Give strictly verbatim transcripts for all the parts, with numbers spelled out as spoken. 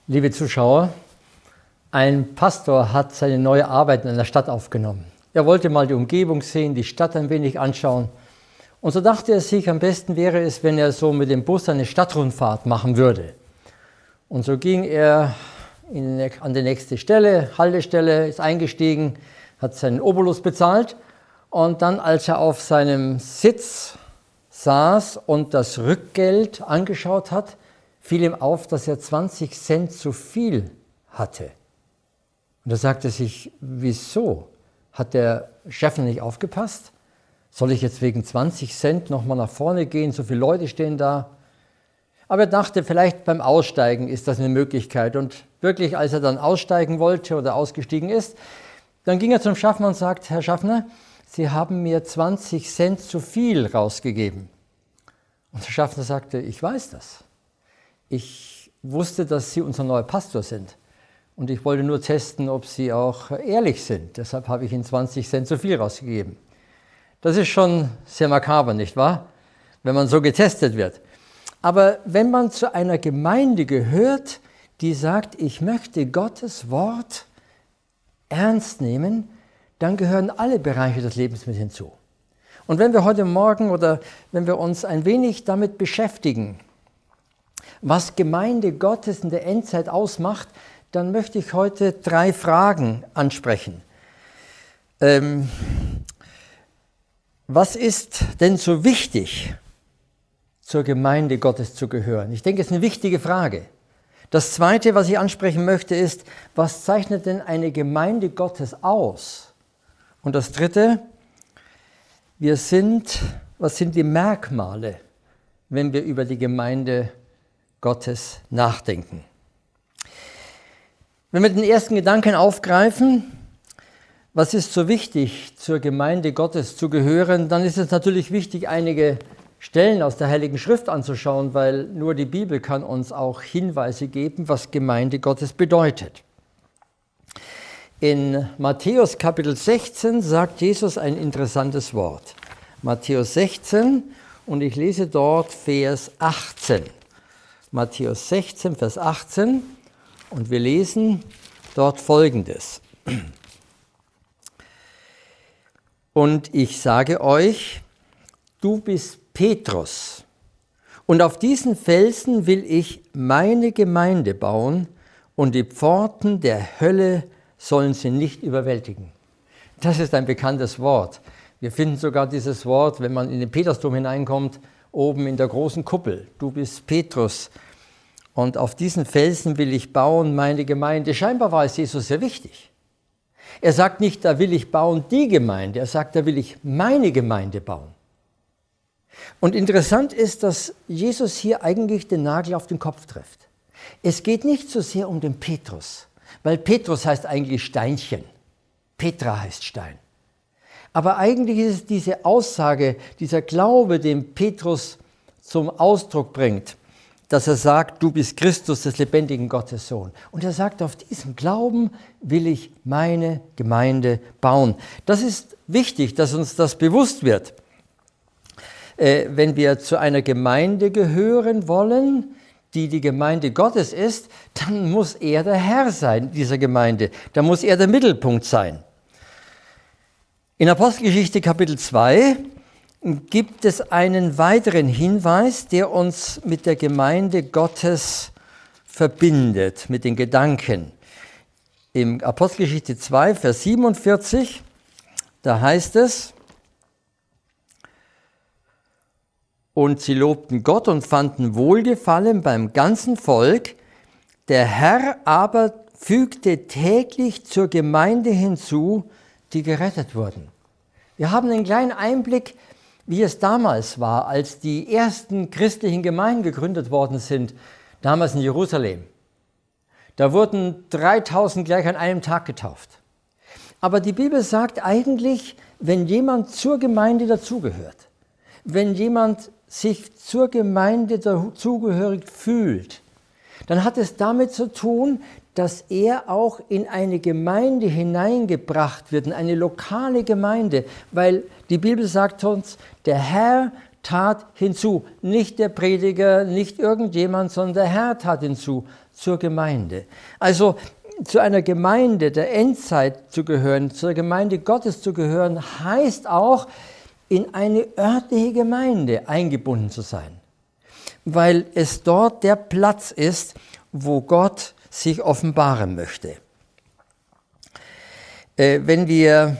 Liebe Zuschauer, ein Pastor hat seine neue Arbeit in einer Stadt aufgenommen. Er wollte mal die Umgebung sehen, die Stadt ein wenig anschauen. Und so dachte er sich, am besten wäre es, wenn er so mit dem Bus eine Stadtrundfahrt machen würde. Und so ging er in, an die nächste Stelle, Haltestelle, ist eingestiegen, hat seinen Obolus bezahlt. Und dann, als er auf seinem Sitz saß und das Rückgeld angeschaut hat, fiel ihm auf, dass er zwanzig Cent zu viel hatte. Und er sagte sich, wieso? Hat der Chef nicht aufgepasst? Soll ich jetzt wegen zwanzig Cent nochmal nach vorne gehen? So viele Leute stehen da. Aber er dachte, vielleicht beim Aussteigen ist das eine Möglichkeit. Und wirklich, als er dann aussteigen wollte oder ausgestiegen ist, dann ging er zum Schaffner und sagt, Herr Schaffner, Sie haben mir zwanzig Cent zu viel rausgegeben. Und der Schaffner sagte, ich weiß das. Ich wusste, dass Sie unser neuer Pastor sind. Und ich wollte nur testen, ob Sie auch ehrlich sind. Deshalb habe ich Ihnen zwanzig Cent zu viel rausgegeben. Das ist schon sehr makaber, nicht wahr? Wenn man so getestet wird. Aber wenn man zu einer Gemeinde gehört, die sagt, ich möchte Gottes Wort ernst nehmen, dann gehören alle Bereiche des Lebens mit hinzu. Und wenn wir heute Morgen oder wenn wir uns ein wenig damit beschäftigen, was Gemeinde Gottes in der Endzeit ausmacht, dann möchte ich heute drei Fragen ansprechen. Ähm, was ist denn so wichtig, zur Gemeinde Gottes zu gehören? Ich denke, es ist eine wichtige Frage. Das Zweite, was ich ansprechen möchte, ist, was zeichnet denn eine Gemeinde Gottes aus? Und das Dritte, wir sind, was sind die Merkmale, wenn wir über die Gemeinde Gottes nachdenken? Wenn wir den ersten Gedanken aufgreifen, was ist so wichtig, zur Gemeinde Gottes zu gehören, dann ist es natürlich wichtig, einige Stellen aus der Heiligen Schrift anzuschauen, weil nur die Bibel kann uns auch Hinweise geben, was Gemeinde Gottes bedeutet. In Matthäus Kapitel sechzehn sagt Jesus ein interessantes Wort. Matthäus sechzehn und ich lese dort Vers achtzehn. Matthäus sechzehn, Vers achtzehn und wir lesen dort Folgendes. Und ich sage euch, du bist Petrus und auf diesen Felsen will ich meine Gemeinde bauen und die Pforten der Hölle sollen sie nicht überwältigen. Das ist ein bekanntes Wort. Wir finden sogar dieses Wort, wenn man in den Petersdom hineinkommt, oben in der großen Kuppel. Du bist Petrus und auf diesen Felsen will ich bauen meine Gemeinde. Scheinbar war es Jesus sehr wichtig. Er sagt nicht, da will ich bauen die Gemeinde, er sagt, da will ich meine Gemeinde bauen. Und interessant ist, dass Jesus hier eigentlich den Nagel auf den Kopf trifft. Es geht nicht so sehr um den Petrus, weil Petrus heißt eigentlich Steinchen. Petra heißt Stein. Aber eigentlich ist es diese Aussage, dieser Glaube, den Petrus zum Ausdruck bringt, dass er sagt, du bist Christus, des lebendigen Gottes Sohn. Und er sagt, auf diesem Glauben will ich meine Gemeinde bauen. Das ist wichtig, dass uns das bewusst wird. Äh, wenn wir zu einer Gemeinde gehören wollen, die die Gemeinde Gottes ist, dann muss er der Herr sein dieser Gemeinde. Da muss er der Mittelpunkt sein. In Apostelgeschichte Kapitel zwei gibt es einen weiteren Hinweis, der uns mit der Gemeinde Gottes verbindet, mit den Gedanken. Im Apostelgeschichte zwei, Vers siebenundvierzig, da heißt es, und sie lobten Gott und fanden Wohlgefallen beim ganzen Volk. Der Herr aber fügte täglich zur Gemeinde hinzu, die gerettet wurden. Wir haben einen kleinen Einblick, wie es damals war, als die ersten christlichen Gemeinden gegründet worden sind, damals in Jerusalem. Da wurden dreitausend gleich an einem Tag getauft. Aber die Bibel sagt eigentlich, wenn jemand zur Gemeinde dazugehört, wenn jemand sich zur Gemeinde dazugehörig fühlt, dann hat es damit zu tun, dass er auch in eine Gemeinde hineingebracht wird, in eine lokale Gemeinde, weil die Bibel sagt uns, der Herr tat hinzu. Nicht der Prediger, nicht irgendjemand, sondern der Herr tat hinzu zur Gemeinde. Also zu einer Gemeinde der Endzeit zu gehören, zur Gemeinde Gottes zu gehören, heißt auch, in eine örtliche Gemeinde eingebunden zu sein, weil es dort der Platz ist, wo Gott sich offenbaren möchte. Äh, wenn wir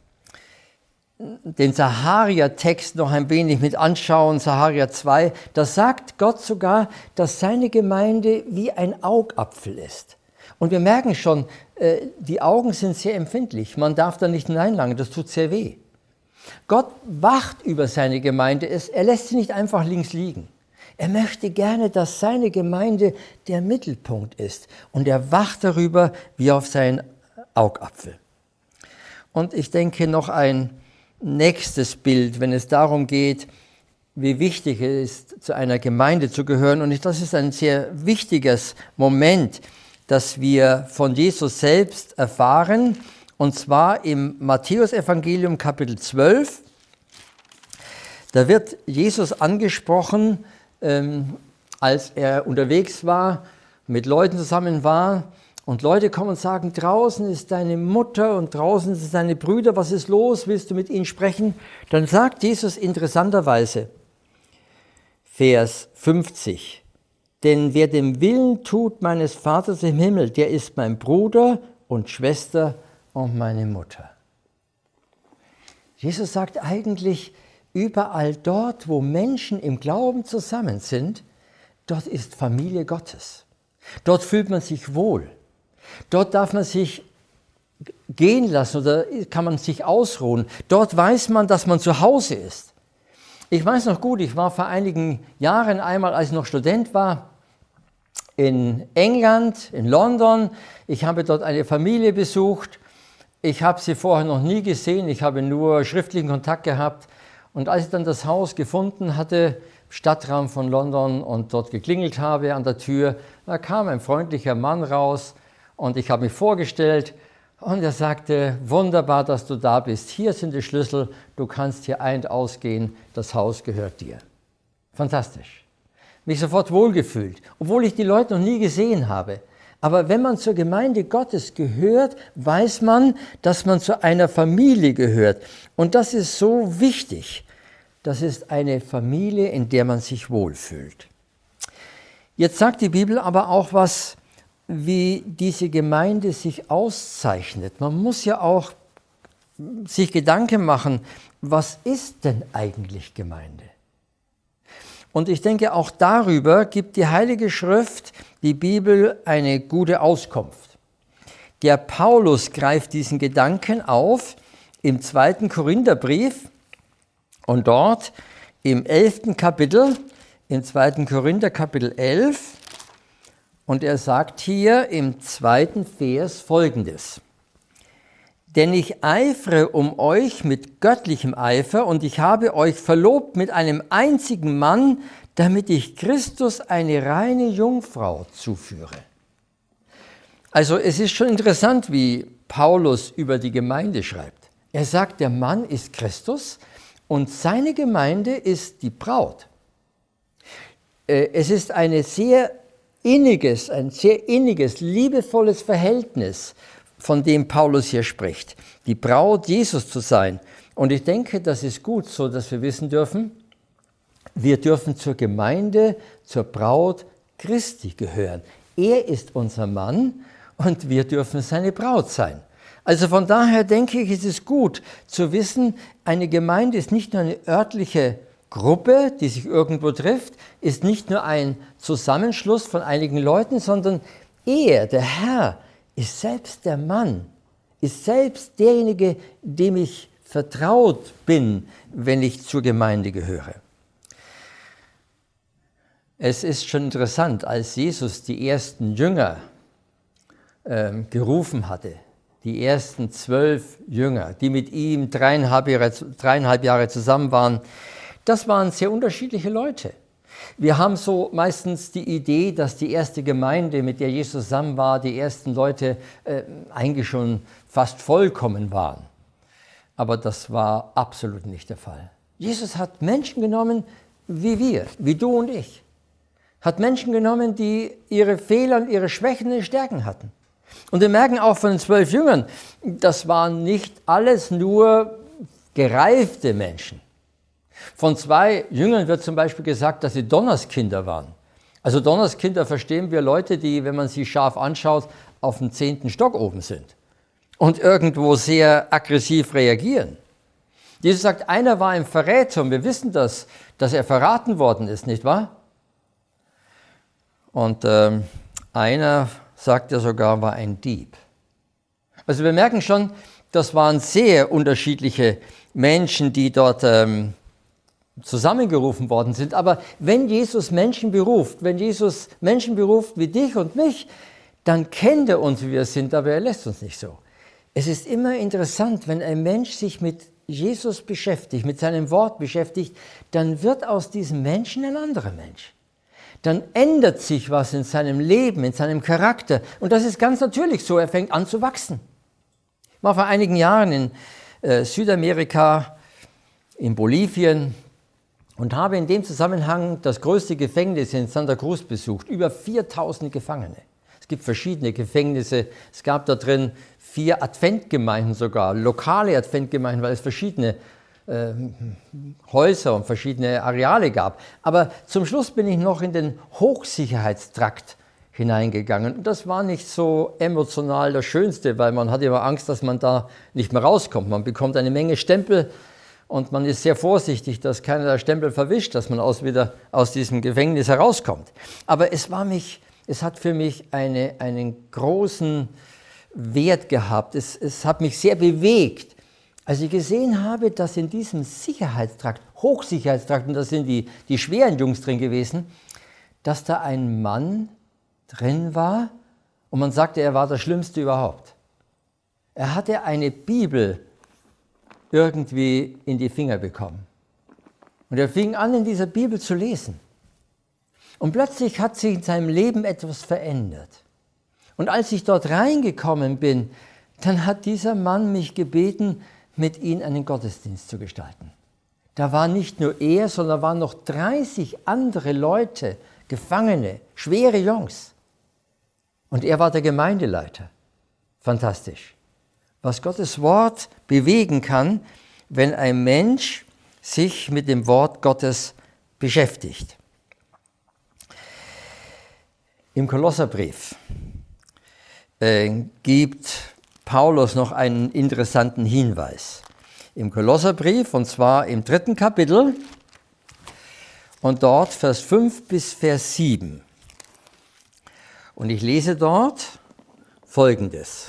den Sacharia-Text noch ein wenig mit anschauen, Sacharia zwei, da sagt Gott sogar, dass seine Gemeinde wie ein Augapfel ist. Und wir merken schon, äh, die Augen sind sehr empfindlich, man darf da nicht hineinlangen, das tut sehr weh. Gott wacht über seine Gemeinde, er lässt sie nicht einfach links liegen. Er möchte gerne, dass seine Gemeinde der Mittelpunkt ist und er wacht darüber wie auf seinen Augapfel. Und ich denke noch ein nächstes Bild, wenn es darum geht, wie wichtig es ist, zu einer Gemeinde zu gehören. Und das ist ein sehr wichtiges Moment, das wir von Jesus selbst erfahren. Und zwar im Matthäusevangelium Kapitel zwölf. Da wird Jesus angesprochen, ähm, als er unterwegs war, mit Leuten zusammen war. Und Leute kommen und sagen, draußen ist deine Mutter und draußen sind deine Brüder, was ist los, willst du mit ihnen sprechen? Dann sagt Jesus interessanterweise, Vers fünfzig, denn wer den Willen tut meines Vaters im Himmel, der ist mein Bruder und Schwester und meine Mutter. Jesus sagt eigentlich, überall dort, wo Menschen im Glauben zusammen sind, dort ist Familie Gottes. Dort fühlt man sich wohl. Dort darf man sich gehen lassen oder kann man sich ausruhen. Dort weiß man, dass man zu Hause ist. Ich weiß noch gut, ich war vor einigen Jahren einmal, als ich noch Student war, in England, in London. Ich habe dort eine Familie besucht. Ich habe sie vorher noch nie gesehen, ich habe nur schriftlichen Kontakt gehabt. Und als ich dann das Haus gefunden hatte, Stadtraum von London, und dort geklingelt habe an der Tür, da kam ein freundlicher Mann raus und ich habe mich vorgestellt und er sagte, wunderbar, dass du da bist, hier sind die Schlüssel, du kannst hier ein- und ausgehen, das Haus gehört dir. Fantastisch. Mich sofort wohlgefühlt, obwohl ich die Leute noch nie gesehen habe. Aber wenn man zur Gemeinde Gottes gehört, weiß man, dass man zu einer Familie gehört. Und das ist so wichtig. Das ist eine Familie, in der man sich wohlfühlt. Jetzt sagt die Bibel aber auch was, wie diese Gemeinde sich auszeichnet. Man muss ja auch sich Gedanken machen, was ist denn eigentlich Gemeinde? Und ich denke, auch darüber gibt die Heilige Schrift, die Bibel, eine gute Auskunft. Der Paulus greift diesen Gedanken auf im zweiten Korintherbrief und dort im elften Kapitel, im zweiten Korinther Kapitel elf, und er sagt hier im zweiten Vers Folgendes. Denn ich eifere um euch mit göttlichem Eifer und ich habe euch verlobt mit einem einzigen Mann, damit ich Christus eine reine Jungfrau zuführe. Also es ist schon interessant, wie Paulus über die Gemeinde schreibt. Er sagt, der Mann ist Christus und seine Gemeinde ist die Braut. Es ist eine sehr inniges, ein sehr inniges, liebevolles Verhältnis, von dem Paulus hier spricht, die Braut Jesus zu sein. Und ich denke, das ist gut so, dass wir wissen dürfen, wir dürfen zur Gemeinde, zur Braut Christi gehören. Er ist unser Mann und wir dürfen seine Braut sein. Also von daher denke ich, es ist gut zu wissen, eine Gemeinde ist nicht nur eine örtliche Gruppe, die sich irgendwo trifft, ist nicht nur ein Zusammenschluss von einigen Leuten, sondern er, der Herr, ist selbst der Mann, ist selbst derjenige, dem ich vertraut bin, wenn ich zur Gemeinde gehöre. Es ist schon interessant, als Jesus die ersten Jünger äh, gerufen hatte, die ersten zwölf Jünger, die mit ihm dreieinhalb Jahre, dreieinhalb Jahre zusammen waren, das waren sehr unterschiedliche Leute. Wir haben so meistens die Idee, dass die erste Gemeinde, mit der Jesus zusammen war, die ersten Leute äh, eigentlich schon fast vollkommen waren. Aber das war absolut nicht der Fall. Jesus hat Menschen genommen, wie wir, wie du und ich. Hat Menschen genommen, die ihre Fehler und ihre Schwächen und Stärken hatten. Und wir merken auch von den zwölf Jüngern, das waren nicht alles nur gereifte Menschen. Von zwei Jüngern wird zum Beispiel gesagt, dass sie Donnerskinder waren. Also Donnerskinder verstehen wir Leute, die, wenn man sie scharf anschaut, auf dem zehnten Stock oben sind und irgendwo sehr aggressiv reagieren. Jesus sagt, einer war ein Verräter und wir wissen das, dass er verraten worden ist, nicht wahr? Und ähm, einer, sagt er sogar, war ein Dieb. Also wir merken schon, das waren sehr unterschiedliche Menschen, die dort ähm, zusammengerufen worden sind. Aber wenn Jesus Menschen beruft, wenn Jesus Menschen beruft wie dich und mich, dann kennt er uns, wie wir sind, aber er lässt uns nicht so. Es ist immer interessant, wenn ein Mensch sich mit Jesus beschäftigt, mit seinem Wort beschäftigt, dann wird aus diesem Menschen ein anderer Mensch. Dann ändert sich was in seinem Leben, in seinem Charakter. Und das ist ganz natürlich so, er fängt an zu wachsen. Ich war vor einigen Jahren in äh, Südamerika, in Bolivien, und habe in dem Zusammenhang das größte Gefängnis in Santa Cruz besucht. Über viertausend Gefangene. Es gibt verschiedene Gefängnisse. Es gab da drin vier Adventgemeinden sogar, lokale Adventgemeinden, weil es verschiedene äh, Häuser und verschiedene Areale gab. Aber zum Schluss bin ich noch in den Hochsicherheitstrakt hineingegangen. Und das war nicht so emotional das Schönste, weil man hat immer Angst, dass man da nicht mehr rauskommt. Man bekommt eine Menge Stempel. Und man ist sehr vorsichtig, dass keiner der Stempel verwischt, dass man aus, wieder aus diesem Gefängnis herauskommt. Aber es, war mich, es hat für mich eine, einen großen Wert gehabt. Es, es hat mich sehr bewegt, als ich gesehen habe, dass in diesem Sicherheitstrakt, Hochsicherheitstrakt, und da sind die, die schweren Jungs drin gewesen, dass da ein Mann drin war und man sagte, er war der Schlimmste überhaupt. Er hatte eine Bibel irgendwie in die Finger bekommen. Und er fing an, in dieser Bibel zu lesen. Und plötzlich hat sich in seinem Leben etwas verändert. Und als ich dort reingekommen bin, dann hat dieser Mann mich gebeten, mit ihm einen Gottesdienst zu gestalten. Da war nicht nur er, sondern waren noch dreißig andere Leute, Gefangene, schwere Jungs. Und er war der Gemeindeleiter. Fantastisch. Was Gottes Wort bewegen kann, wenn ein Mensch sich mit dem Wort Gottes beschäftigt. Im Kolosserbrief äh, gibt Paulus noch einen interessanten Hinweis. Im Kolosserbrief, und zwar im dritten Kapitel, und dort Vers fünf bis Vers sieben. Und ich lese dort Folgendes.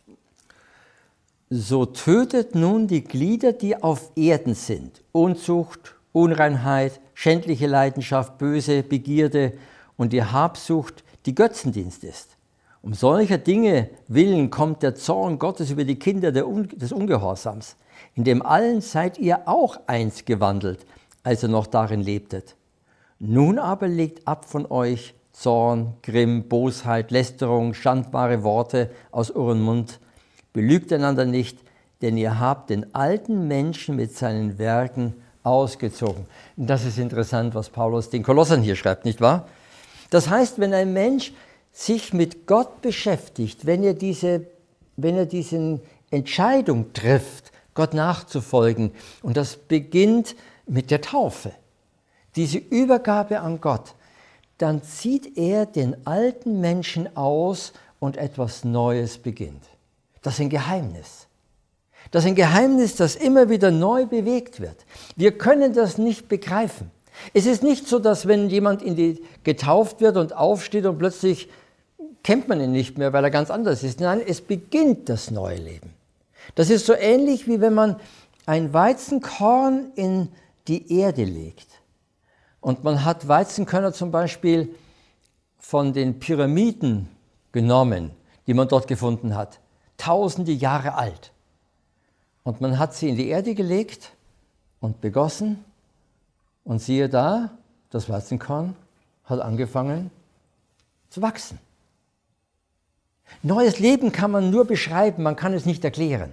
So tötet nun die Glieder, die auf Erden sind, Unzucht, Unreinheit, schändliche Leidenschaft, böse Begierde und die Habsucht, die Götzendienst ist. Um solcher Dinge willen kommt der Zorn Gottes über die Kinder des Ungehorsams, in dem allen seid ihr auch einst gewandelt, als ihr noch darin lebtet. Nun aber legt ab von euch Zorn, Grimm, Bosheit, Lästerung, schandbare Worte aus eurem Mund. Belügt einander nicht, denn ihr habt den alten Menschen mit seinen Werken ausgezogen. Und das ist interessant, was Paulus den Kolossern hier schreibt, nicht wahr? Das heißt, wenn ein Mensch sich mit Gott beschäftigt, wenn er diese, wenn er diese Entscheidung trifft, Gott nachzufolgen, und das beginnt mit der Taufe, diese Übergabe an Gott, dann zieht er den alten Menschen aus und etwas Neues beginnt. Das ist ein Geheimnis. Das ist ein Geheimnis, das immer wieder neu bewegt wird. Wir können das nicht begreifen. Es ist nicht so, dass wenn jemand in die, getauft wird und aufsteht und plötzlich kennt man ihn nicht mehr, weil er ganz anders ist. Nein, es beginnt das neue Leben. Das ist so ähnlich, wie wenn man ein Weizenkorn in die Erde legt. Und man hat Weizenkörner zum Beispiel von den Pyramiden genommen, die man dort gefunden hat. Tausende Jahre alt. Und man hat sie in die Erde gelegt und begossen. Und siehe da, das Weizenkorn hat angefangen zu wachsen. Neues Leben kann man nur beschreiben, man kann es nicht erklären.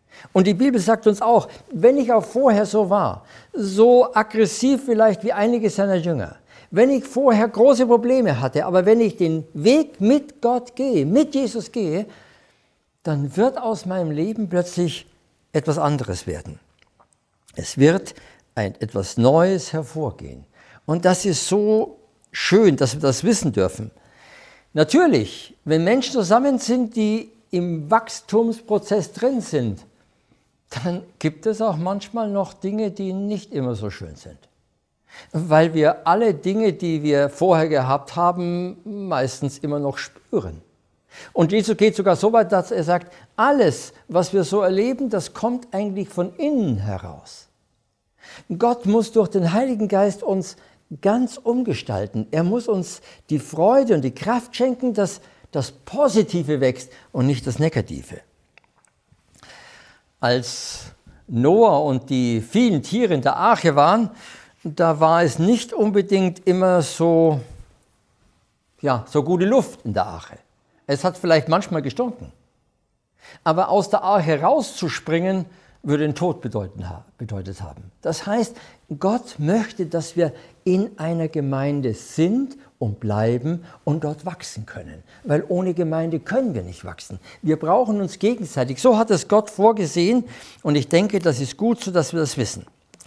Und die Bibel sagt uns auch, wenn ich auch vorher so war, so aggressiv vielleicht wie einige seiner Jünger, wenn ich vorher große Probleme hatte, aber wenn ich den Weg mit Gott gehe, mit Jesus gehe, dann wird aus meinem Leben plötzlich etwas anderes werden. Es wird ein, etwas Neues hervorgehen. Und das ist so schön, dass wir das wissen dürfen. Natürlich, wenn Menschen zusammen sind, die im Wachstumsprozess drin sind, dann gibt es auch manchmal noch Dinge, die nicht immer so schön sind. Weil wir alle Dinge, die wir vorher gehabt haben, meistens immer noch spüren. Und Jesus geht sogar so weit, dass er sagt, alles, was wir so erleben, das kommt eigentlich von innen heraus. Gott muss durch den Heiligen Geist uns ganz umgestalten. Er muss uns die Freude und die Kraft schenken, dass das Positive wächst und nicht das Negative. Als Noah und die vielen Tiere in der Arche waren, da war es nicht unbedingt immer so, ja, so gute Luft in der Arche. Es hat vielleicht manchmal gestunken. Aber aus der Arche rauszuspringen, würde den Tod bedeuten, bedeutet haben. Das heißt, Gott möchte, dass wir in einer Gemeinde sind und bleiben und dort wachsen können. Weil ohne Gemeinde können wir nicht wachsen. Wir brauchen uns gegenseitig. So hat es Gott vorgesehen und ich denke, das ist gut so, dass wir das wissen.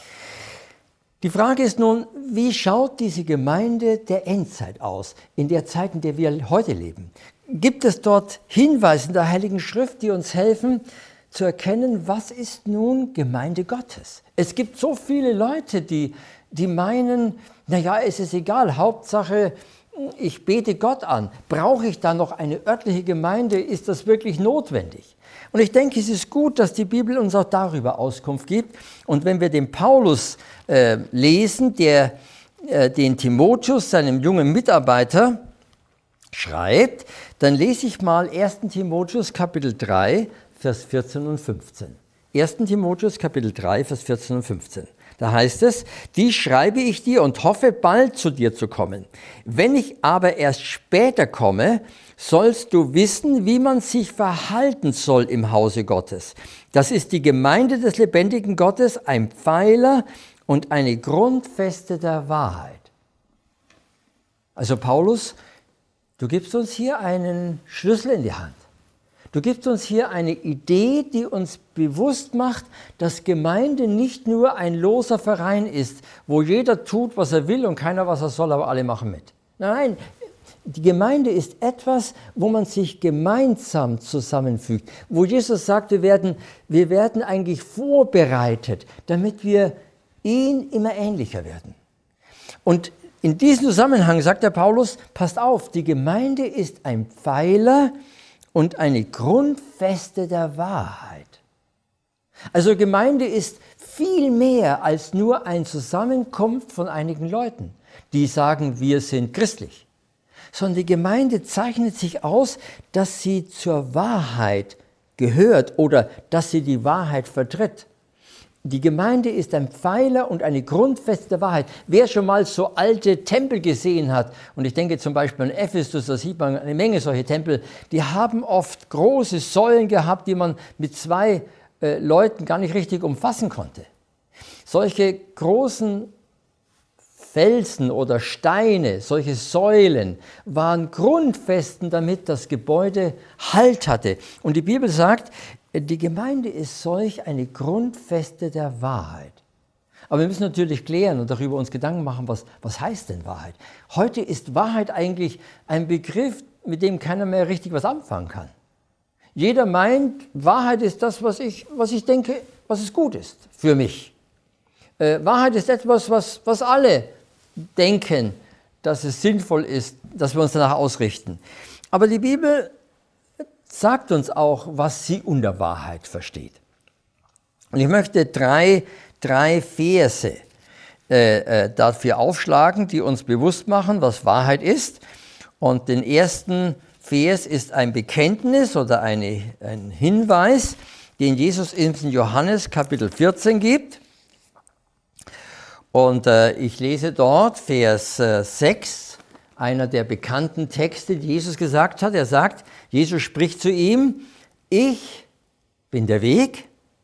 Die Frage ist nun, wie schaut diese Gemeinde der Endzeit aus, in der Zeit, in der wir heute leben? Gibt es dort Hinweise in der Heiligen Schrift, die uns helfen, zu erkennen, was ist nun Gemeinde Gottes? Es gibt so viele Leute, die, die meinen, naja, es ist egal, Hauptsache, ich bete Gott an. Brauche ich da noch eine örtliche Gemeinde? Ist das wirklich notwendig? Und ich denke, es ist gut, dass die Bibel uns auch darüber Auskunft gibt. Und wenn wir den Paulus äh, lesen, der äh, den Timotheus, seinem jungen Mitarbeiter, schreibt, dann lese ich mal ersten Timotheus Kapitel drei, Vers vierzehn und fünfzehn. ersten Timotheus Kapitel drei, Vers vierzehn und fünfzehn. Da heißt es, dies schreibe ich dir und hoffe, bald zu dir zu kommen. Wenn ich aber erst später komme, sollst du wissen, wie man sich verhalten soll im Hause Gottes. Das ist die Gemeinde des lebendigen Gottes, ein Pfeiler und eine Grundfeste der Wahrheit. Also Paulus, du gibst uns hier einen Schlüssel in die Hand. Du gibst uns hier eine Idee, die uns bewusst macht, dass Gemeinde nicht nur ein loser Verein ist, wo jeder tut, was er will und keiner, was er soll, aber alle machen mit. Nein, die Gemeinde ist etwas, wo man sich gemeinsam zusammenfügt, wo Jesus sagt, wir werden, wir werden eigentlich vorbereitet, damit wir ihn immer ähnlicher werden. Und in diesem Zusammenhang sagt der Paulus, passt auf, die Gemeinde ist ein Pfeiler und eine Grundfeste der Wahrheit. Also Gemeinde ist viel mehr als nur ein Zusammenkunft von einigen Leuten, die sagen, wir sind christlich. Sondern die Gemeinde zeichnet sich aus, dass sie zur Wahrheit gehört oder dass sie die Wahrheit vertritt. Die Gemeinde ist ein Pfeiler und eine Grundfeste der Wahrheit. Wer schon mal so alte Tempel gesehen hat, und ich denke zum Beispiel an Ephesus, da sieht man eine Menge solche Tempel, die haben oft große Säulen gehabt, die man mit zwei äh, Leuten gar nicht richtig umfassen konnte. Solche großen Felsen oder Steine, solche Säulen waren Grundfesten, damit das Gebäude Halt hatte. Und die Bibel sagt, die Gemeinde ist solch eine Grundfeste der Wahrheit. Aber wir müssen natürlich klären und darüber uns Gedanken machen, was, was heißt denn Wahrheit? Heute ist Wahrheit eigentlich ein Begriff, mit dem keiner mehr richtig was anfangen kann. Jeder meint, Wahrheit ist das, was ich, was ich denke, was es gut ist für mich. Äh, Wahrheit ist etwas, was, was alle denken, dass es sinnvoll ist, dass wir uns danach ausrichten. Aber die Bibel sagt uns auch, was sie unter Wahrheit versteht. Und ich möchte drei, drei Verse äh, äh, dafür aufschlagen, die uns bewusst machen, was Wahrheit ist. Und den ersten Vers ist ein Bekenntnis oder eine, ein Hinweis, den Jesus in Johannes Kapitel vierzehn gibt. Und äh, ich lese dort Vers äh, sechs. Einer der bekannten Texte, die Jesus gesagt hat. Er sagt, Jesus spricht zu ihm, ich bin der Weg,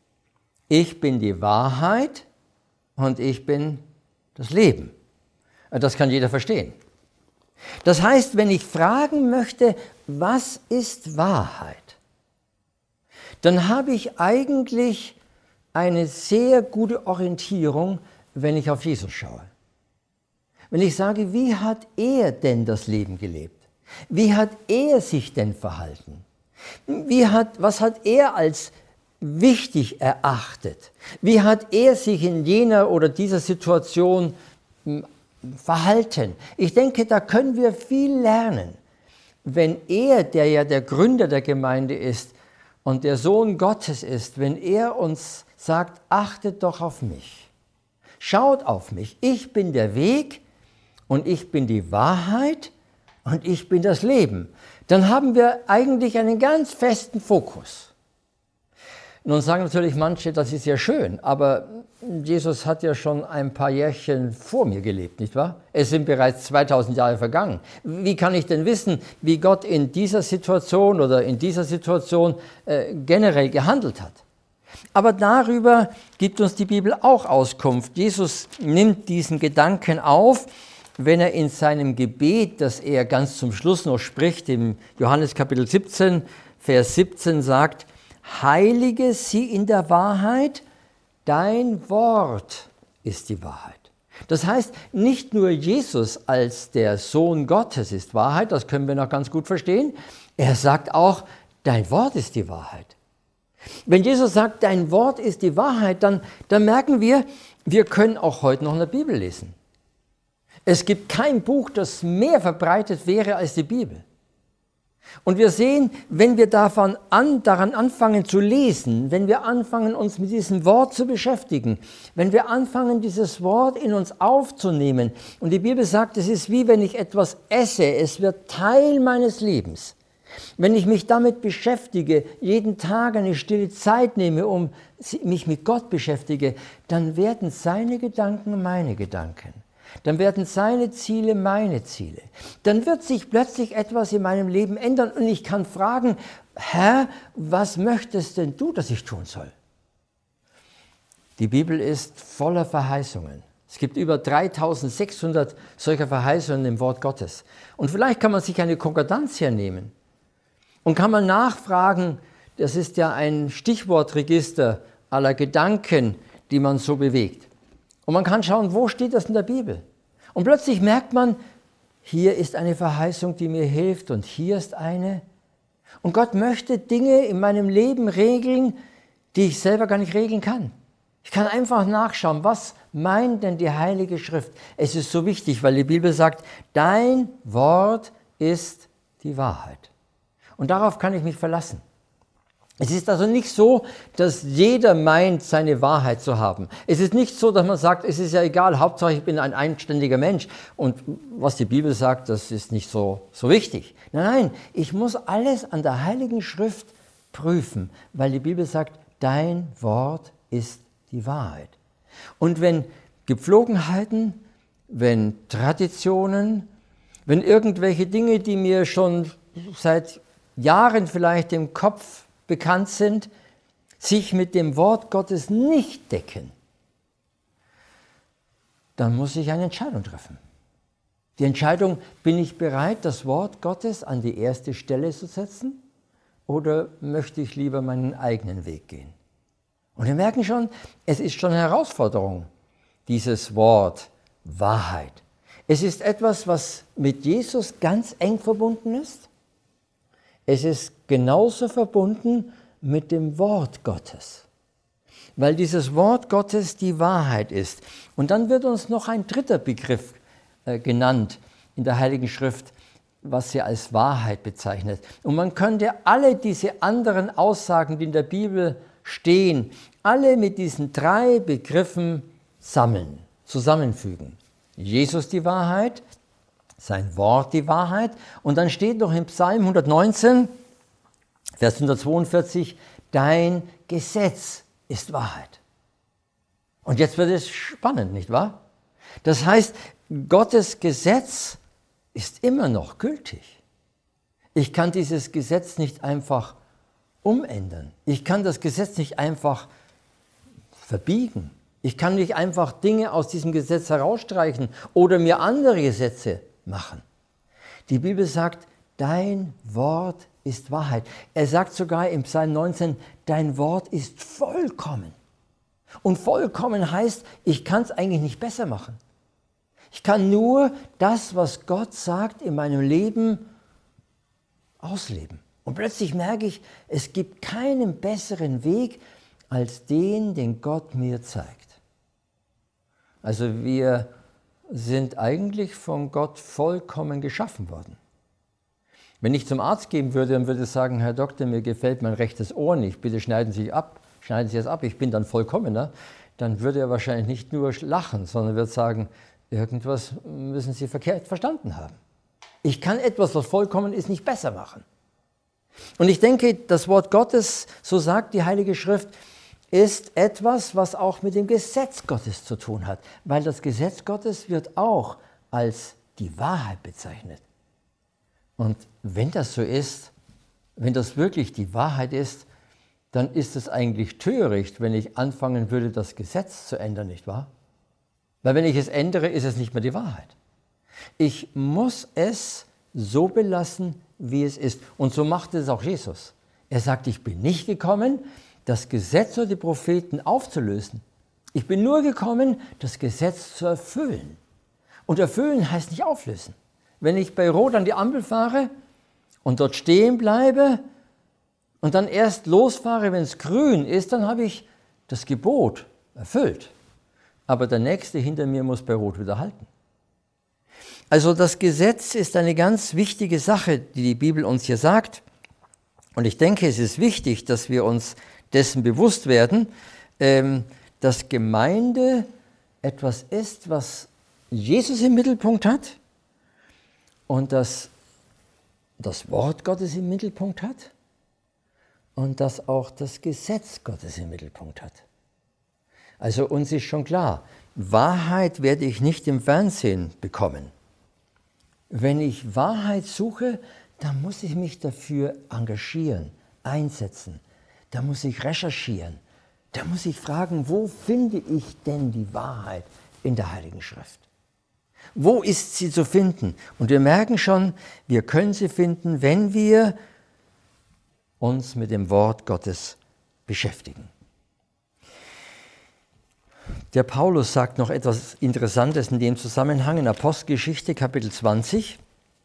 Ich bin die Wahrheit und ich bin das Leben. Das kann jeder verstehen. Das heißt, wenn ich fragen möchte, was ist Wahrheit, dann habe ich eigentlich eine sehr gute Orientierung, wenn ich auf Jesus schaue. Wenn ich sage, wie hat er denn das Leben gelebt? Wie hat er sich denn verhalten? Wie hat, was hat er als wichtig erachtet? Wie hat er sich in jener oder dieser Situation verhalten? Ich denke, da können wir viel lernen, wenn er, der ja der Gründer der Gemeinde ist und der Sohn Gottes ist, wenn er uns sagt, achtet doch auf mich, schaut auf mich, ich bin der Weg und ich bin die Wahrheit und ich bin das Leben, dann haben wir eigentlich einen ganz festen Fokus. Nun sagen natürlich manche, das ist ja schön, aber Jesus hat ja schon ein paar Jährchen vor mir gelebt, nicht wahr? Es sind bereits zweitausend Jahre vergangen. Wie kann ich denn wissen, wie Gott in dieser Situation oder in dieser Situation äh, generell gehandelt hat? Aber darüber gibt uns die Bibel auch Auskunft. Jesus nimmt diesen Gedanken auf, wenn er in seinem Gebet, das er ganz zum Schluss noch spricht, im Johannes Kapitel siebzehn, Vers siebzehn sagt, heilige sie in der Wahrheit, dein Wort ist die Wahrheit. Das heißt, nicht nur Jesus als der Sohn Gottes ist Wahrheit, das können wir noch ganz gut verstehen, er sagt auch, dein Wort ist die Wahrheit. Wenn Jesus sagt, dein Wort ist die Wahrheit, dann, dann merken wir, wir können auch heute noch in der Bibel lesen. Es gibt kein Buch, das mehr verbreitet wäre als die Bibel. Und wir sehen, wenn wir davon an, daran anfangen zu lesen, wenn wir anfangen, uns mit diesem Wort zu beschäftigen, wenn wir anfangen, dieses Wort in uns aufzunehmen, und die Bibel sagt, es ist wie wenn ich etwas esse, es wird Teil meines Lebens. Wenn ich mich damit beschäftige, jeden Tag eine stille Zeit nehme, um mich mit Gott beschäftige, dann werden seine Gedanken meine Gedanken. Dann werden seine Ziele meine Ziele. Dann wird sich plötzlich etwas in meinem Leben ändern und ich kann fragen, Herr, was möchtest denn du, dass ich tun soll? Die Bibel ist voller Verheißungen. Es gibt über dreitausendsechshundert solcher Verheißungen im Wort Gottes. Und vielleicht kann man sich eine Konkordanz hernehmen und kann man nachfragen, das ist ja ein Stichwortregister aller Gedanken, die man so bewegt. Und man kann schauen, wo steht das in der Bibel? Und plötzlich merkt man, hier ist eine Verheißung, die mir hilft und hier ist eine. Und Gott möchte Dinge in meinem Leben regeln, die ich selber gar nicht regeln kann. Ich kann einfach nachschauen, was meint denn die Heilige Schrift? Es ist so wichtig, weil die Bibel sagt, dein Wort ist die Wahrheit. Und darauf kann ich mich verlassen. Es ist also nicht so, dass jeder meint, seine Wahrheit zu haben. Es ist nicht so, dass man sagt, es ist ja egal, Hauptsache ich bin ein einständiger Mensch und was die Bibel sagt, das ist nicht so, so wichtig. Nein, nein, ich muss alles an der Heiligen Schrift prüfen, weil die Bibel sagt, dein Wort ist die Wahrheit. Und wenn Gepflogenheiten, wenn Traditionen, wenn irgendwelche Dinge, die mir schon seit Jahren vielleicht im Kopf bekannt sind, sich mit dem Wort Gottes nicht decken, dann muss ich eine Entscheidung treffen. Die Entscheidung, bin ich bereit, das Wort Gottes an die erste Stelle zu setzen oder möchte ich lieber meinen eigenen Weg gehen? Und wir merken schon, es ist schon eine Herausforderung, dieses Wort Wahrheit. Es ist etwas, was mit Jesus ganz eng verbunden ist. Es ist genauso verbunden mit dem Wort Gottes, weil dieses Wort Gottes die Wahrheit ist. Und dann wird uns noch ein dritter Begriff äh, genannt in der Heiligen Schrift, was sie als Wahrheit bezeichnet. Und man könnte alle diese anderen Aussagen, die in der Bibel stehen, alle mit diesen drei Begriffen sammeln, zusammenfügen. Jesus die Wahrheit, sein Wort die Wahrheit. Und dann steht noch im Psalm hundertneunzehn, Vers hundertzweiundvierzig, dein Gesetz ist Wahrheit. Und jetzt wird es spannend, nicht wahr? Das heißt, Gottes Gesetz ist immer noch gültig. Ich kann dieses Gesetz nicht einfach umändern. Ich kann das Gesetz nicht einfach verbiegen. Ich kann nicht einfach Dinge aus diesem Gesetz herausstreichen oder mir andere Gesetze machen. Die Bibel sagt, dein Wort ist Wahrheit. Er sagt sogar im Psalm neunzehn, dein Wort ist vollkommen. Und vollkommen heißt, ich kann es eigentlich nicht besser machen. Ich kann nur das, was Gott sagt, in meinem Leben ausleben. Und plötzlich merke ich, es gibt keinen besseren Weg als den, den Gott mir zeigt. Also wir sind eigentlich von Gott vollkommen geschaffen worden. Wenn ich zum Arzt gehen würde, dann würde ich sagen, Herr Doktor, mir gefällt mein rechtes Ohr nicht, bitte schneiden Sie ab, schneiden Sie es ab, ich bin dann vollkommener. Dann würde er wahrscheinlich nicht nur lachen, sondern wird sagen, irgendwas müssen Sie verkehrt verstanden haben. Ich kann etwas, was vollkommen ist, nicht besser machen. Und ich denke, das Wort Gottes, so sagt die Heilige Schrift, ist etwas, was auch mit dem Gesetz Gottes zu tun hat. Weil das Gesetz Gottes wird auch als die Wahrheit bezeichnet. Und wenn das so ist, wenn das wirklich die Wahrheit ist, dann ist es eigentlich töricht, wenn ich anfangen würde, das Gesetz zu ändern, nicht wahr? Weil wenn ich es ändere, ist es nicht mehr die Wahrheit. Ich muss es so belassen, wie es ist. Und so macht es auch Jesus. Er sagt, ich bin nicht gekommen, das Gesetz oder die Propheten aufzulösen. Ich bin nur gekommen, das Gesetz zu erfüllen. Und erfüllen heißt nicht auflösen. Wenn ich bei Rot an die Ampel fahre und dort stehen bleibe und dann erst losfahre, wenn es grün ist, dann habe ich das Gebot erfüllt. Aber der Nächste hinter mir muss bei Rot wieder halten. Also das Gesetz ist eine ganz wichtige Sache, die die Bibel uns hier sagt. Und ich denke, es ist wichtig, dass wir uns dessen bewusst werden, dass Gemeinde etwas ist, was Jesus im Mittelpunkt hat und dass das Wort Gottes im Mittelpunkt hat und dass auch das Gesetz Gottes im Mittelpunkt hat. Also uns ist schon klar, Wahrheit werde ich nicht im Fernsehen bekommen. Wenn ich Wahrheit suche, dann muss ich mich dafür engagieren, einsetzen. Da muss ich recherchieren. Da muss ich fragen, wo finde ich denn die Wahrheit in der Heiligen Schrift? Wo ist sie zu finden? Und wir merken schon, wir können sie finden, wenn wir uns mit dem Wort Gottes beschäftigen. Der Paulus sagt noch etwas Interessantes in dem Zusammenhang in Apostelgeschichte Kapitel zwanzig.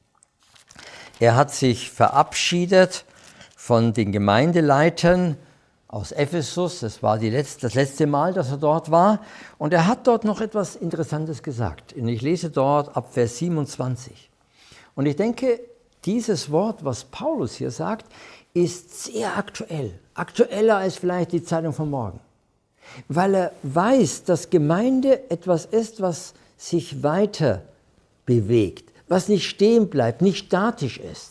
Er hat sich verabschiedet von den Gemeindeleitern aus Ephesus. Das war die letzte, das letzte Mal, dass er dort war. Und er hat dort noch etwas Interessantes gesagt. Und ich lese dort ab Vers siebenundzwanzig. Und ich denke, dieses Wort, was Paulus hier sagt, ist sehr aktuell. Aktueller als vielleicht die Zeitung von morgen. Weil er weiß, dass Gemeinde etwas ist, was sich weiter bewegt, was nicht stehen bleibt, nicht statisch ist.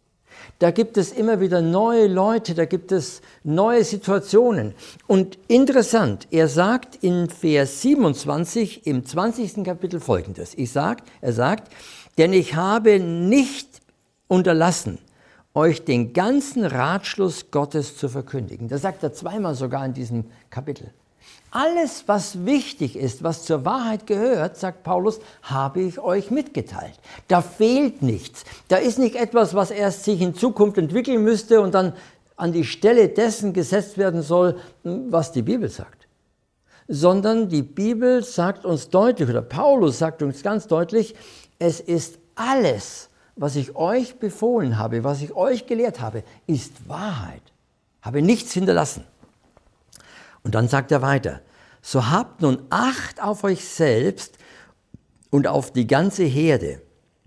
Da gibt es immer wieder neue Leute, da gibt es neue Situationen. Und interessant, er sagt in Vers siebenundzwanzig im zwanzigsten Kapitel Folgendes. Ich sag, er sagt, denn ich habe nicht unterlassen, euch den ganzen Ratschluss Gottes zu verkündigen. Das sagt er zweimal sogar in diesem Kapitel. Alles, was wichtig ist, was zur Wahrheit gehört, sagt Paulus, habe ich euch mitgeteilt. Da fehlt nichts. Da ist nicht etwas, was erst sich in Zukunft entwickeln müsste und dann an die Stelle dessen gesetzt werden soll, was die Bibel sagt. Sondern die Bibel sagt uns deutlich, oder Paulus sagt uns ganz deutlich, es ist alles, was ich euch befohlen habe, was ich euch gelehrt habe, ist Wahrheit. Habe nichts hinterlassen. Und dann sagt er weiter, so habt nun Acht auf euch selbst und auf die ganze Herde,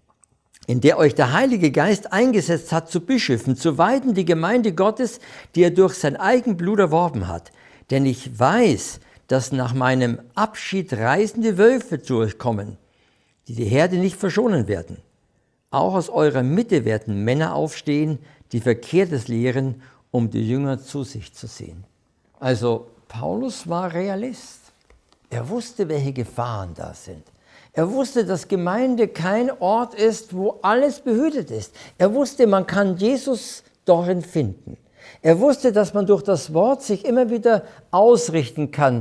in der euch der Heilige Geist eingesetzt hat zu Bischöfen, zu weiden die Gemeinde Gottes, die er durch sein Eigenblut erworben hat. Denn ich weiß, dass nach meinem Abschied reißende Wölfe zu euch kommen, die die Herde nicht verschonen werden. Auch aus eurer Mitte werden Männer aufstehen, die Verkehrtes lehren, um die Jünger zu sich zu ziehen. Also Paulus war Realist. Er wusste, welche Gefahren da sind. Er wusste, dass Gemeinde kein Ort ist, wo alles behütet ist. Er wusste, man kann Jesus darin finden. Er wusste, dass man durch das Wort sich immer wieder ausrichten kann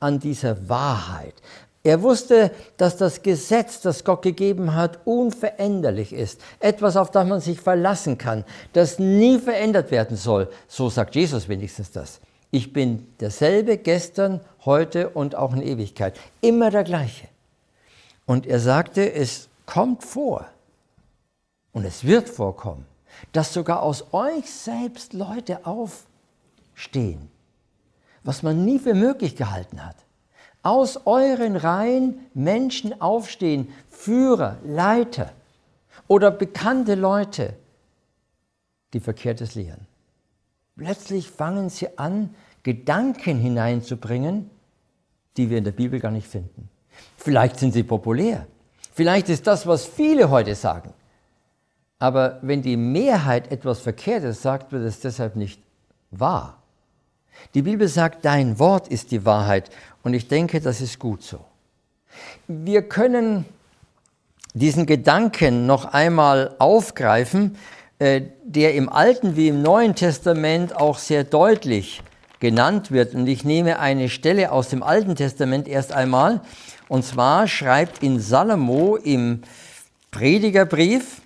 an dieser Wahrheit. Er wusste, dass das Gesetz, das Gott gegeben hat, unveränderlich ist. Etwas, auf das man sich verlassen kann, das nie verändert werden soll. So sagt Jesus wenigstens das. Ich bin derselbe gestern, heute und auch in Ewigkeit. Immer der gleiche. Und er sagte, es kommt vor und es wird vorkommen, dass sogar aus euch selbst Leute aufstehen, was man nie für möglich gehalten hat. Aus euren Reihen Menschen aufstehen, Führer, Leiter oder bekannte Leute, die Verkehrtes lehren. Plötzlich fangen sie an, Gedanken hineinzubringen, die wir in der Bibel gar nicht finden. Vielleicht sind sie populär. Vielleicht ist das, was viele heute sagen. Aber wenn die Mehrheit etwas Verkehrtes sagt, wird es deshalb nicht wahr. Die Bibel sagt, dein Wort ist die Wahrheit. Und ich denke, das ist gut so. Wir können diesen Gedanken noch einmal aufgreifen, der im Alten wie im Neuen Testament auch sehr deutlich genannt wird. Und ich nehme eine Stelle aus dem Alten Testament erst einmal. Und zwar schreibt in Salomo im Predigerbrief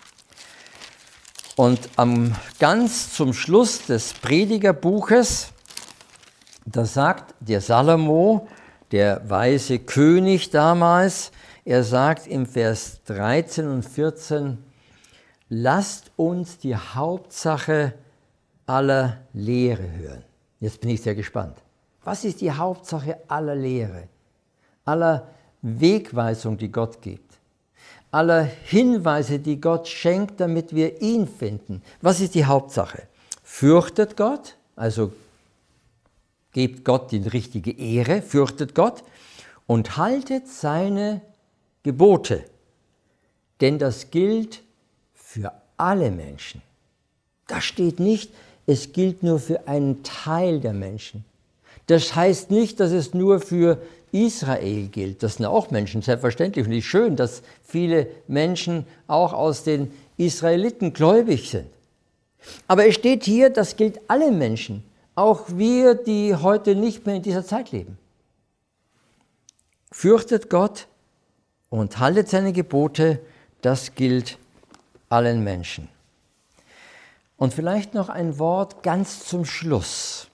und am, ganz zum Schluss des Predigerbuches, da sagt der Salomo, der weise König damals, er sagt im Vers dreizehn und vierzehn, lasst uns die Hauptsache aller Lehre hören. Jetzt bin ich sehr gespannt. Was ist die Hauptsache aller Lehre, aller Wegweisung, die Gott gibt, aller Hinweise, die Gott schenkt, damit wir ihn finden? Was ist die Hauptsache? Fürchtet Gott, also gebt Gott die richtige Ehre, fürchtet Gott und haltet seine Gebote, denn das gilt für alle Menschen. Da steht nicht, es gilt nur für einen Teil der Menschen. Das heißt nicht, dass es nur für Israel gilt. Das sind auch Menschen, selbstverständlich. Und es ist schön, dass viele Menschen auch aus den Israeliten gläubig sind. Aber es steht hier, das gilt alle Menschen. Auch wir, die heute nicht mehr in dieser Zeit leben. Fürchtet Gott und haltet seine Gebote, das gilt allen Menschen. Und vielleicht noch ein Wort ganz zum Schluss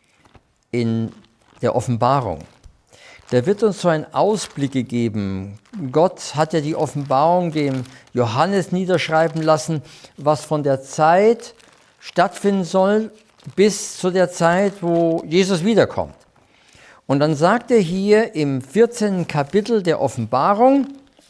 in der Offenbarung. Da wird uns so ein Ausblick gegeben. Gott hat ja die Offenbarung dem Johannes niederschreiben lassen, was von der Zeit stattfinden soll, bis zu der Zeit, wo Jesus wiederkommt. Und dann sagt er hier im vierzehnten Kapitel der Offenbarung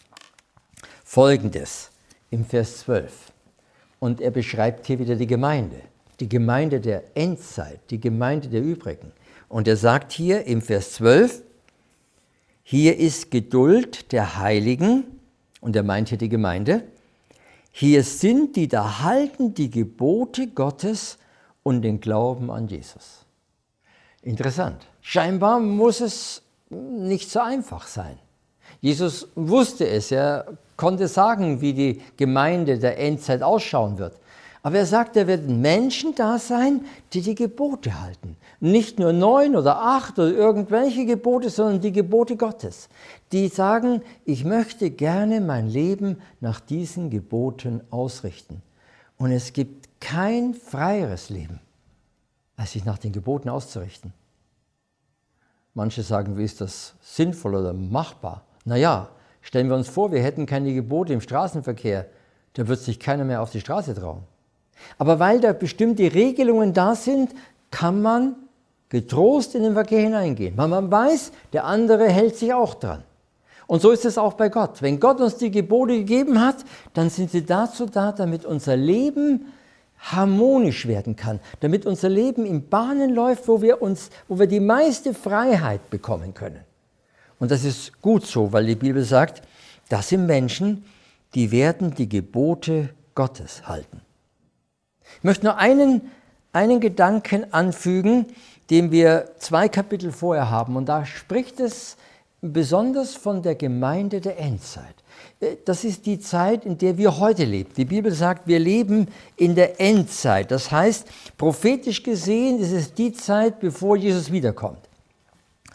Folgendes, im Vers zwölf. Und er beschreibt hier wieder die Gemeinde, die Gemeinde der Endzeit, die Gemeinde der Übrigen. Und er sagt hier im Vers zwölf, hier ist Geduld der Heiligen, und er meint hier die Gemeinde, hier sind die, da halten die Gebote Gottes und den Glauben an Jesus. Interessant. Scheinbar muss es nicht so einfach sein. Jesus wusste es, er konnte sagen, wie die Gemeinde der Endzeit ausschauen wird. Aber er sagt, da werden Menschen da sein, die die Gebote halten. Nicht nur neun oder acht oder irgendwelche Gebote, sondern die Gebote Gottes. Die sagen, ich möchte gerne mein Leben nach diesen Geboten ausrichten. Und es gibt kein freieres Leben, als sich nach den Geboten auszurichten. Manche sagen, wie ist das sinnvoll oder machbar? Naja, stellen wir uns vor, wir hätten keine Gebote im Straßenverkehr, da wird sich keiner mehr auf die Straße trauen. Aber weil da bestimmte Regelungen da sind, kann man getrost in den Verkehr hineingehen. Weil man weiß, der andere hält sich auch dran. Und so ist es auch bei Gott. Wenn Gott uns die Gebote gegeben hat, dann sind sie dazu da, damit unser Leben harmonisch werden kann, damit unser Leben in Bahnen läuft, wo wir, uns, wo wir die meiste Freiheit bekommen können. Und das ist gut so, weil die Bibel sagt, das sind Menschen, die werden die Gebote Gottes halten. Ich möchte nur einen, einen Gedanken anfügen, den wir zwei Kapitel vorher haben. Und da spricht es besonders von der Gemeinde der Endzeit. Das ist die Zeit, in der wir heute leben. Die Bibel sagt, wir leben in der Endzeit. Das heißt, prophetisch gesehen ist es die Zeit, bevor Jesus wiederkommt.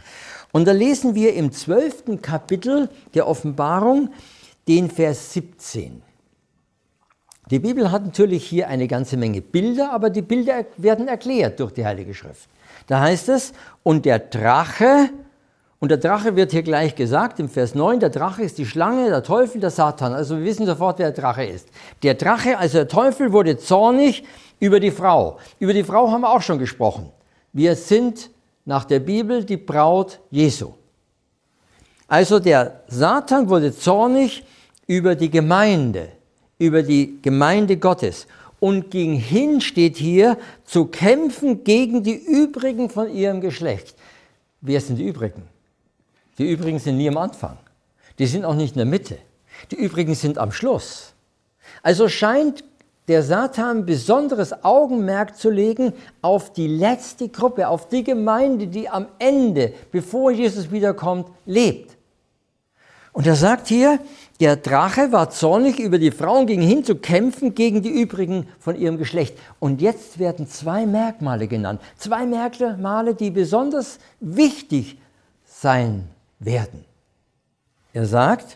Und da lesen wir im zwölften Kapitel der Offenbarung den Vers siebzehn. Die Bibel hat natürlich hier eine ganze Menge Bilder, aber die Bilder werden erklärt durch die Heilige Schrift. Da heißt es, und der Drache, und der Drache wird hier gleich gesagt, im Vers neun, der Drache ist die Schlange, der Teufel, der Satan. Also wir wissen sofort, wer der Drache ist. Der Drache, also der Teufel, wurde zornig über die Frau. Über die Frau haben wir auch schon gesprochen. Wir sind nach der Bibel die Braut Jesu. Also der Satan wurde zornig über die Gemeinde, über die Gemeinde Gottes und ging hin, steht hier, zu kämpfen gegen die übrigen von ihrem Geschlecht. Wer sind die übrigen? Die übrigen sind nie am Anfang. Die sind auch nicht in der Mitte. Die übrigen sind am Schluss. Also scheint der Satan besonderes Augenmerk zu legen auf die letzte Gruppe, auf die Gemeinde, die am Ende, bevor Jesus wiederkommt, lebt. Und er sagt hier, der Drache war zornig über die Frau und ging hin zu kämpfen gegen die übrigen von ihrem Geschlecht. Und jetzt werden zwei Merkmale genannt. Zwei Merkmale, die besonders wichtig sein werden. Er sagt,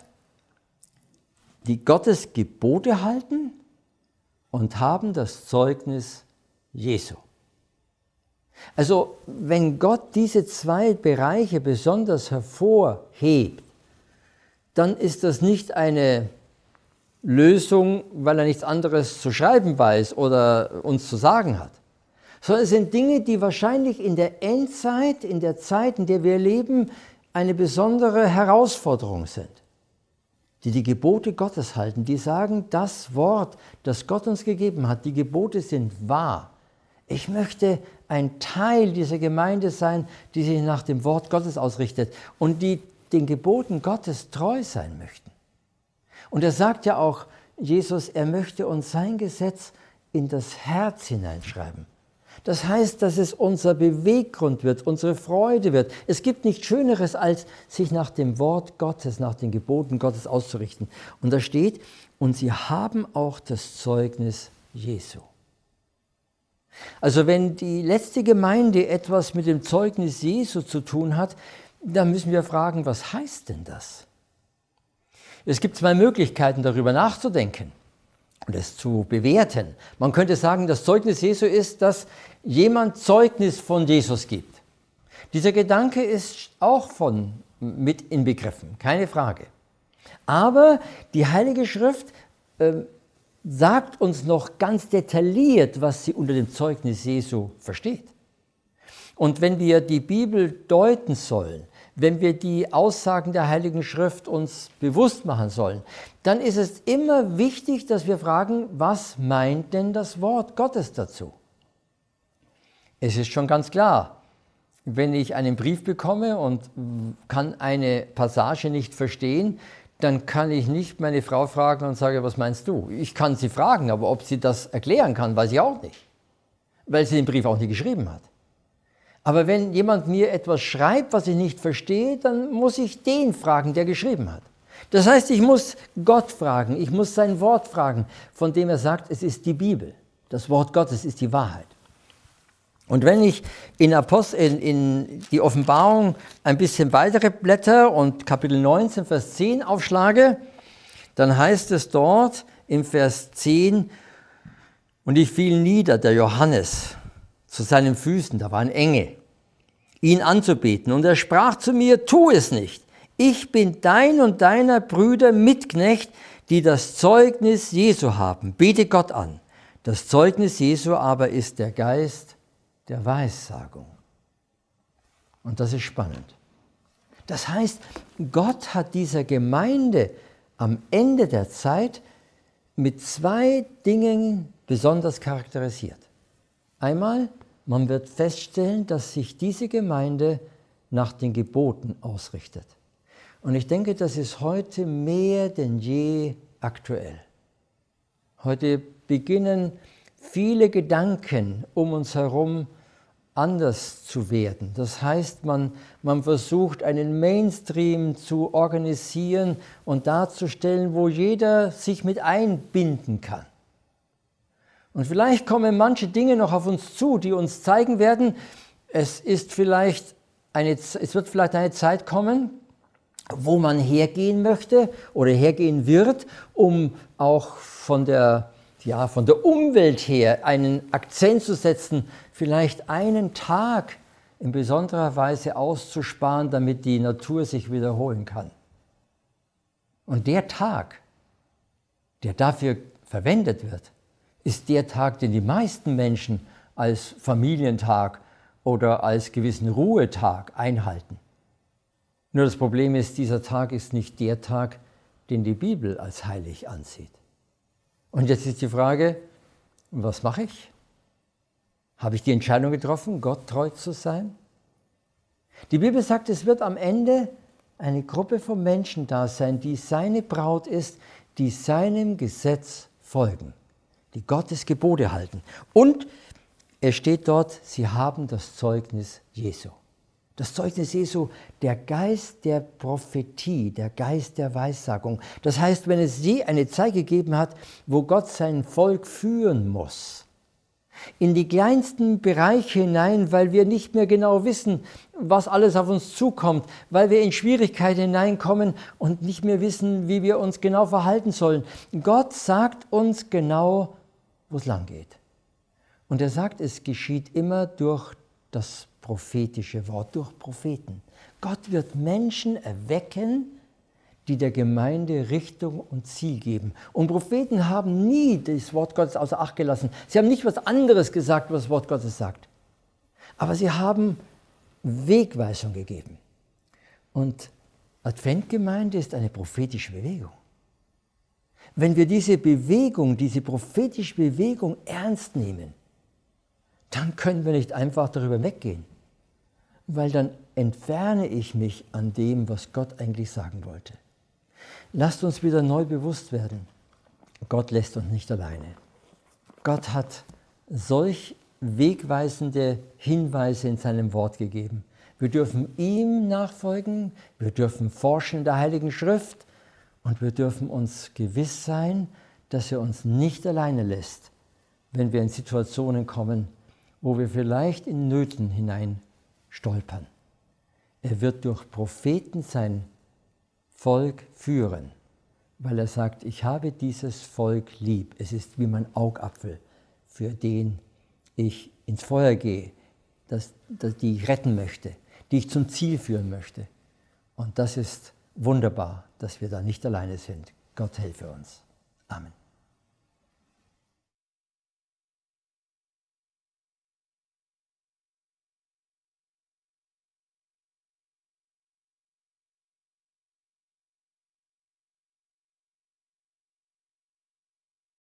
die Gottes Gebote halten und haben das Zeugnis Jesu. Also wenn Gott diese zwei Bereiche besonders hervorhebt, dann ist das nicht eine Lösung, weil er nichts anderes zu schreiben weiß oder uns zu sagen hat, sondern es sind Dinge, die wahrscheinlich in der Endzeit, in der Zeit, in der wir leben, eine besondere Herausforderung sind. Die die Gebote Gottes halten, die sagen, das Wort, das Gott uns gegeben hat, die Gebote sind wahr. Ich möchte ein Teil dieser Gemeinde sein, die sich nach dem Wort Gottes ausrichtet und die den Geboten Gottes treu sein möchten. Und er sagt ja auch, Jesus, er möchte uns sein Gesetz in das Herz hineinschreiben. Das heißt, dass es unser Beweggrund wird, unsere Freude wird. Es gibt nichts Schöneres, als sich nach dem Wort Gottes, nach den Geboten Gottes auszurichten. Und da steht, und sie haben auch das Zeugnis Jesu. Also wenn die letzte Gemeinde etwas mit dem Zeugnis Jesu zu tun hat, dann müssen wir fragen, was heißt denn das? Es gibt zwei Möglichkeiten, darüber nachzudenken und es zu bewerten. Man könnte sagen, das Zeugnis Jesu ist, dass jemand Zeugnis von Jesus gibt. Dieser Gedanke ist auch von mit inbegriffen, keine Frage. Aber die Heilige Schrift äh, sagt uns noch ganz detailliert, was sie unter dem Zeugnis Jesu versteht. Und wenn wir die Bibel deuten sollen, wenn wir die Aussagen der Heiligen Schrift uns bewusst machen sollen, dann ist es immer wichtig, dass wir fragen, was meint denn das Wort Gottes dazu? Es ist schon ganz klar, wenn ich einen Brief bekomme und kann eine Passage nicht verstehen, dann kann ich nicht meine Frau fragen und sage, was meinst du? Ich kann sie fragen, aber ob sie das erklären kann, weiß ich auch nicht, weil sie den Brief auch nie geschrieben hat. Aber wenn jemand mir etwas schreibt, was ich nicht verstehe, dann muss ich den fragen, der geschrieben hat. Das heißt, ich muss Gott fragen, ich muss sein Wort fragen, von dem er sagt, es ist die Bibel. Das Wort Gottes ist die Wahrheit. Und wenn ich in, Apostel, in, in die Offenbarung ein bisschen weitere blätter und Kapitel neunzehn, Vers zehn aufschlage, dann heißt es dort im Vers zehn, und ich fiel nieder, der Johannes, zu seinen Füßen, da waren Engel, ihn anzubeten. Und er sprach zu mir, tu es nicht. Ich bin dein und deiner Brüder Mitknecht, die das Zeugnis Jesu haben. Bete Gott an. Das Zeugnis Jesu aber ist der Geist der Weissagung. Und das ist spannend. Das heißt, Gott hat dieser Gemeinde am Ende der Zeit mit zwei Dingen besonders charakterisiert. Einmal, man wird feststellen, dass sich diese Gemeinde nach den Geboten ausrichtet. Und ich denke, das ist heute mehr denn je aktuell. Heute beginnen viele Gedanken um uns herum anders zu werden. Das heißt, man, man versucht, einen Mainstream zu organisieren und darzustellen, wo jeder sich mit einbinden kann. Und vielleicht kommen manche Dinge noch auf uns zu, die uns zeigen werden, es ist vielleicht eine, es wird vielleicht eine Zeit kommen, wo man hergehen möchte oder hergehen wird, um auch von der, ja, von der Umwelt her einen Akzent zu setzen, vielleicht einen Tag in besonderer Weise auszusparen, damit die Natur sich wiederholen kann. Und der Tag, der dafür verwendet wird, ist der Tag, den die meisten Menschen als Familientag oder als gewissen Ruhetag einhalten. Nur das Problem ist, dieser Tag ist nicht der Tag, den die Bibel als heilig ansieht. Und jetzt ist die Frage, was mache ich? Habe ich die Entscheidung getroffen, Gott treu zu sein? Die Bibel sagt, es wird am Ende eine Gruppe von Menschen da sein, die seine Braut ist, die seinem Gesetz folgen, die Gottes Gebote halten. Und es steht dort, sie haben das Zeugnis Jesu. Das Zeugnis Jesu, der Geist der Prophetie, der Geist der Weissagung. Das heißt, wenn es je eine Zeit gegeben hat, wo Gott sein Volk führen muss, in die kleinsten Bereiche hinein, weil wir nicht mehr genau wissen, was alles auf uns zukommt, weil wir in Schwierigkeiten hineinkommen und nicht mehr wissen, wie wir uns genau verhalten sollen. Gott sagt uns genau, wo es lang geht. Und er sagt, es geschieht immer durch das prophetische Wort, durch Propheten. Gott wird Menschen erwecken, die der Gemeinde Richtung und Ziel geben. Und Propheten haben nie das Wort Gottes außer Acht gelassen. Sie haben nicht was anderes gesagt, was das Wort Gottes sagt. Aber sie haben Wegweisung gegeben. Und Adventgemeinde ist eine prophetische Bewegung. Wenn wir diese Bewegung, diese prophetische Bewegung ernst nehmen, dann können wir nicht einfach darüber weggehen, weil dann entferne ich mich an dem, was Gott eigentlich sagen wollte. Lasst uns wieder neu bewusst werden, Gott lässt uns nicht alleine. Gott hat solch wegweisende Hinweise in seinem Wort gegeben. Wir dürfen ihm nachfolgen, wir dürfen forschen in der Heiligen Schrift und wir dürfen uns gewiss sein, dass er uns nicht alleine lässt, wenn wir in Situationen kommen, wo wir vielleicht in Nöten hinein stolpern. Er wird durch Propheten sein Volk führen, weil er sagt, ich habe dieses Volk lieb. Es ist wie mein Augapfel, für den ich ins Feuer gehe, das, das, die ich retten möchte, die ich zum Ziel führen möchte. Und das ist wunderbar, dass wir da nicht alleine sind. Gott helfe uns. Amen.